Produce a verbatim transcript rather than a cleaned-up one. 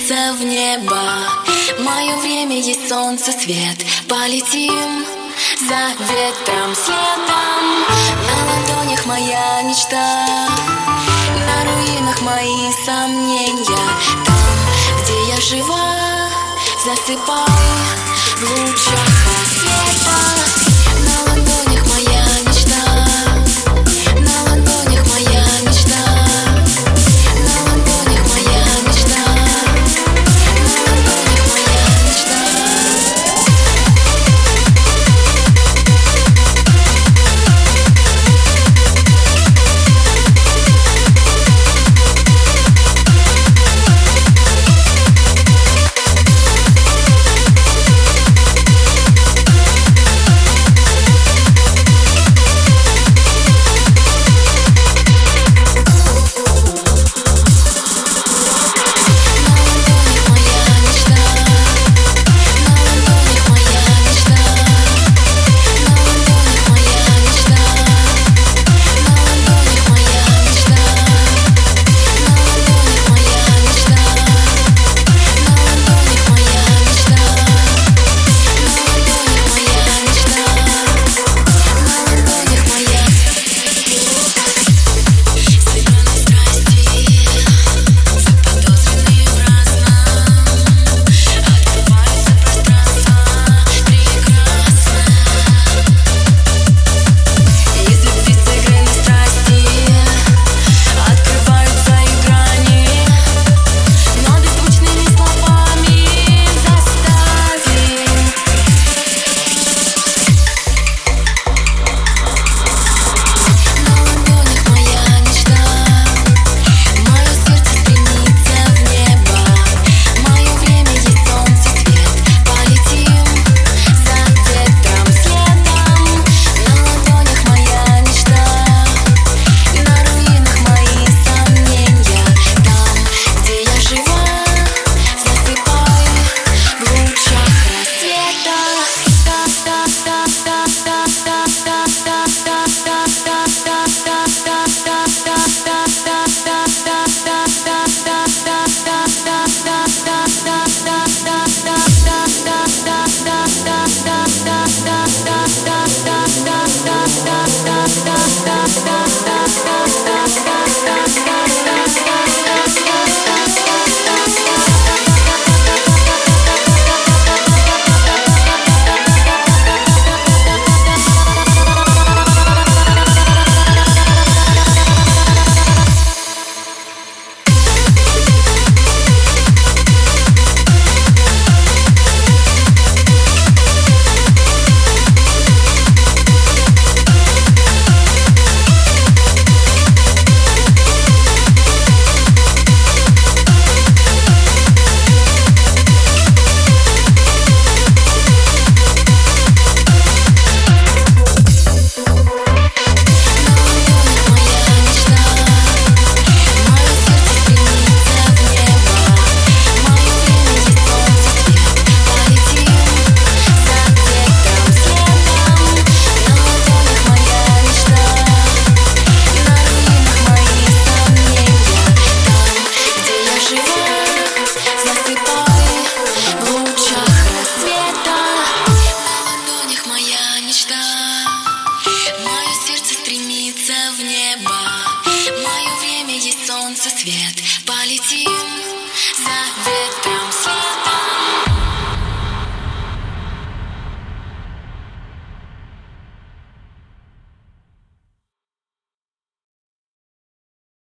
стремится в небо. Мое время есть солнце, свет. Полетим за ветром, следом. На ладонях моя мечта, на руинах мои сомнения. Там, где я жива, засыпай в лучах рассвета. На ладонях моя мечта, на ладонях моя мечта, на ладонях моя мечта, на ладонях моя мечта. Мое сердце стремится в небо. Мое время есть солнце, свет. Полетим за ветром.